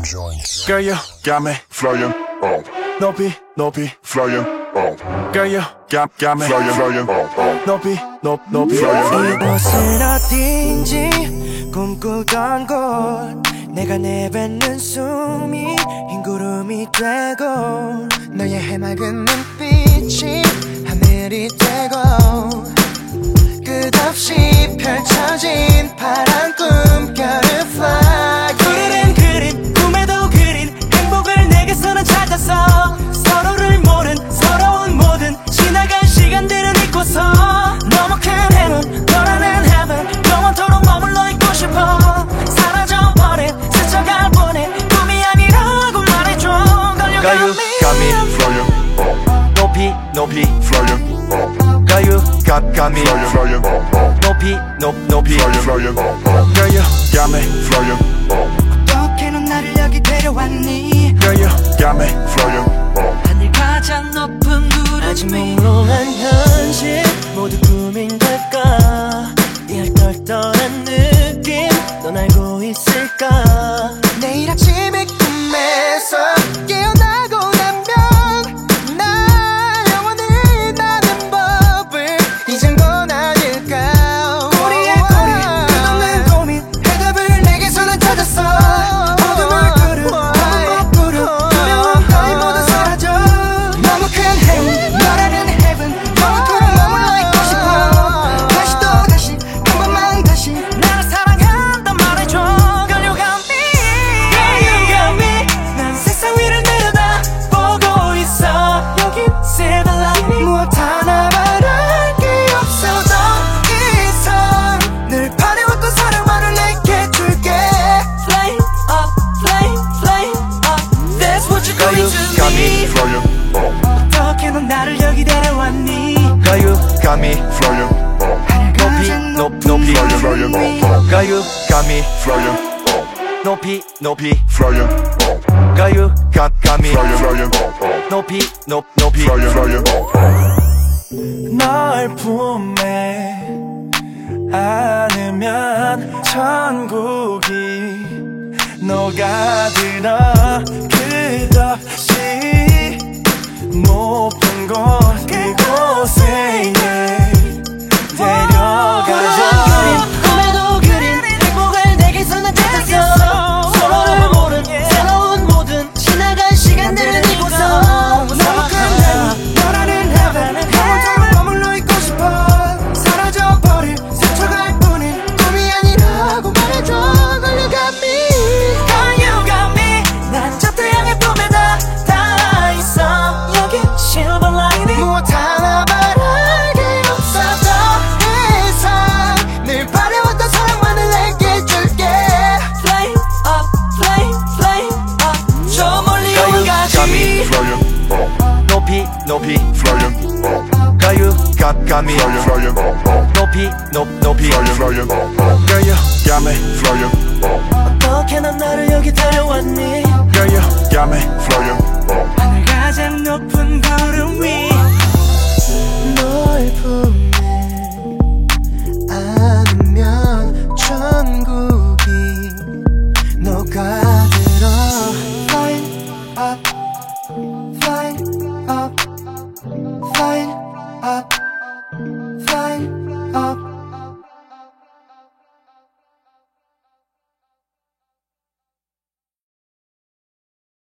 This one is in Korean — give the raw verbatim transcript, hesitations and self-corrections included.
Girl, you got me flying up. 높이 높이 flying up. Girl, you got got me flying flying up. 높이 높 높이 flying flying up. 이곳은 어딘지 꿈꾸던 곳 내가 내뱉는 숨이 흰 구름이 되고 너의 해맑은 눈빛이 하늘이 되고 끝없이 펼쳐진 파란 꿈결을 fly. 그린 그린 꿈에도 그린 행복을 내게서는 찾았어. 서로를 모른 서러운 모든 지나간 시간들을 잊고서 너무 큰 heaven 너라는 heaven 영원토록 머물러 있고 싶어. 사라져버린 스쳐갈 뻔해 꿈이 아니라고 말해줘. 걸려가미 got me flying up. 높이 높이 flying up. Girl, you got, got me flying flying up. 높이 높 높이 flying flying up. Girl, you got me flying up. 어떻게 넌 나를 여기 데려왔니. Girl, you got me flying up. 하늘 가장 높은 구름 아직 몽롱한 현실 모두 꿈인 걸까. 이 털털한 느낌 넌 알고 있을까. 내일 아침에 꿈에서 깨어나고 나면 나 영원히 나는 법을 잊은 건 아닐까. 우리의 고민 끝없는 고민 해답을 내게서는 찾았어. 어둠을 끄는 어둠 구름 투명한 거리 모두 사라져. 너무 큰 heaven 너라는 heaven 영원토록 머물러 있고 싶어. 다시 또 다시 한 번만 다시 나를 사랑한다 말해줘. 걸려가미 걸려가미 난 세상 위를 내려다보고 있어. 여긴 silver lining 무엇 하나 바랄 게 없어. 더 이상 늘 바래왔던 사랑만을 내게 줄게. Flame up flame flame up that's what you're going to me. flying up. 어떻게 넌 나를 여기 데려왔니. Girl, you got me flying up. 높이 높 높이 flying flying up. Girl, you got me flying up. 높이 높이 flying up. Girl, you got, got me flying flying up. 높이 높 높이 flying flying up. 널 품에 안으면 천국이 녹아들어. 끝없이 높은 곳 그곳에 데려가줘. 꿈에도 그린 행복을 내게서는 찾았어. 서로를 모른 새로운 모든 지나간 시간들을 잊고서 너무 큰 heaven 너라는 heaven 영원토록 머물러 있고 싶어. 사라져버릴 스쳐갈 뿐인 꿈이 아니라고 말해줘. 걸려가미 걸려가미 난 저 태양의 품에다 닿아 있어. 여기 silver lining 무엇 하나 바랄 게 없어. 더 이상 늘 바래왔던 사랑만을 내게 줄게. Flame up flame flame up 저 멀리 got me 오가지 flying up. 높이 높이 flying up. Girl, you got, got me flying flying up. 높이 높 높이 flying flying up. Girl, you got me flying up. 어떻게 넌 나를 여기 데려왔니. Girl, you got me flying